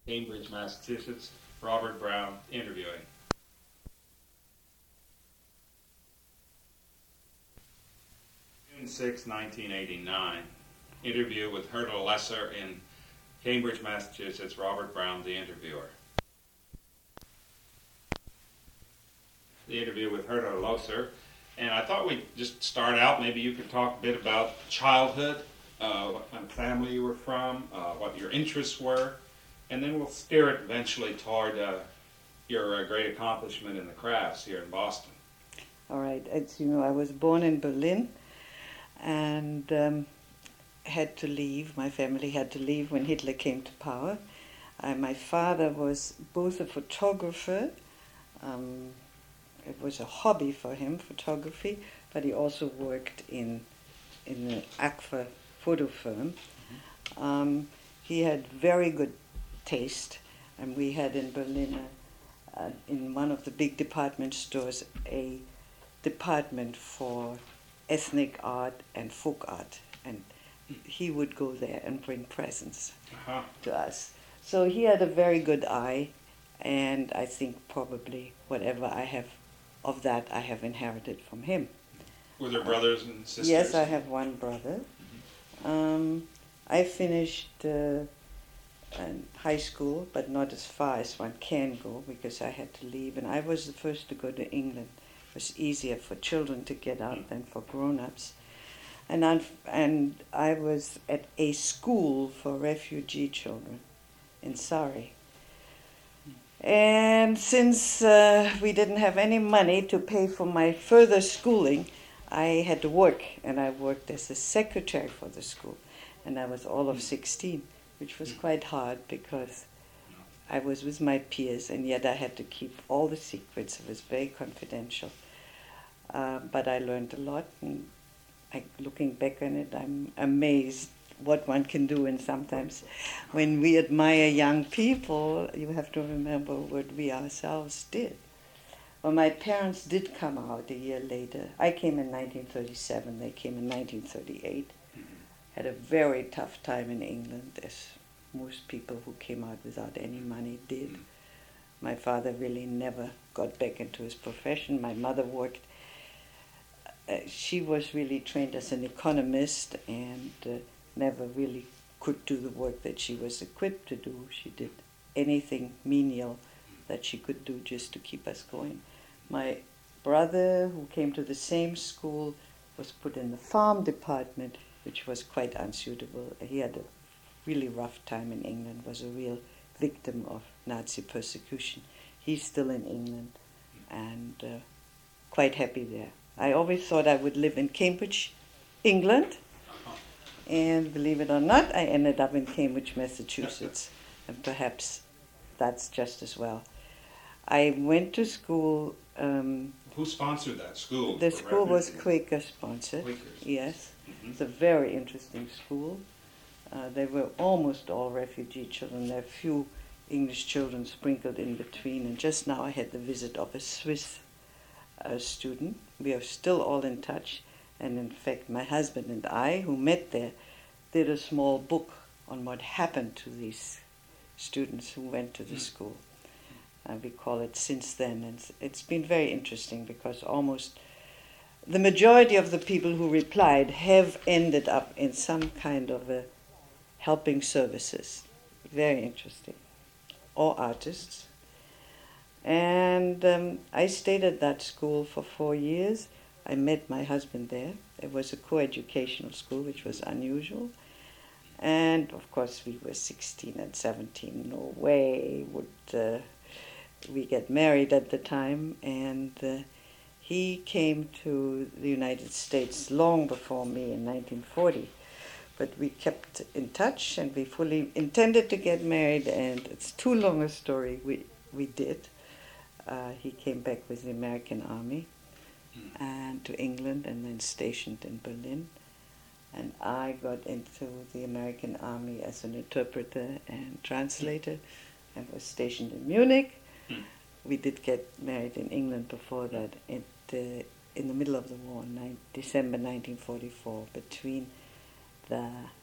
Cambridge, Massachusetts, Robert Brown interviewing. June 6, 1989. Interview with Herta Lesser in Cambridge, Massachusetts, Robert Brown, the interviewer. The interview with Herta Lesser. And I thought we'd just start out, maybe you could talk a bit about childhood, what kind of family you were from, what your interests were, and then we'll steer it eventually toward your great accomplishment in the crafts here in Boston. All right. As you know, I was born in Berlin and had to leave. My family had to leave when Hitler came to power. My father was both a photographer. It was a hobby for him, photography, but he also worked in the Agfa photo firm. He had very good taste, and we had in Berlin, in one of the big department stores, a department for ethnic art and folk art, and he would go there and bring presents to us. So he had a very good eye, and I think probably whatever I have of that I have inherited from him. Were there brothers and sisters? Yes, I have one brother. I finished high school, but not as far as one can go because I had to leave, and I was the first to go to England. It was easier for children to get out than for grown-ups. And I was at a school for refugee children in Surrey. And since we didn't have any money to pay for my further schooling, I had to work, and I worked as a secretary for the school. And I was all of 16, which was quite hard because I was with my peers, and yet I had to keep all the secrets. It was very confidential. But I learned a lot, and looking back on it, I'm amazed what one can do. And sometimes when we admire young people, you have to remember what we ourselves did. Well, my parents did come out a year later. I came in 1937, they came in 1938. Had a very tough time in England, as most people who came out without any money did. My father really never got back into his profession. My mother worked. She was really trained as an economist and never really could do the work that she was equipped to do. She did anything menial that she could do just to keep us going. My brother, who came to the same school, was put in the farm department, which was quite unsuitable. He had a really rough time in England, was a real victim of Nazi persecution. He's still in England and quite happy there. I always thought I would live in Cambridge, England, and believe it or not, I ended up in Cambridge, Massachusetts, and perhaps that's just as well. I went to school. Who sponsored that school? The school was Quaker sponsored. Quakers. Yes. Mm-hmm. It's a very interesting school. They were almost all refugee children. There are few English children sprinkled in between. And just now I had the visit of a Swiss student. We are still all in touch. And in fact, my husband and I, who met there, did a small book on what happened to these students who went to the school. We call it Since Then. And it's been very interesting because almost the majority of the people who replied have ended up in some kind of a helping services. Very interesting. Or artists. And I stayed at that school for 4 years. I met my husband there. It was a co-educational school, which was unusual. And of course we were 16 and 17. No way would we get married at the time. And he came to the United States long before me in 1940. But we kept in touch and we fully intended to get married, and it's too long a story. We did. He came back with the American Army and to England and then stationed in Berlin. And I got into the American Army as an interpreter and translator and was stationed in Munich. We did get married in England before that in the middle of the war, December 1944, between the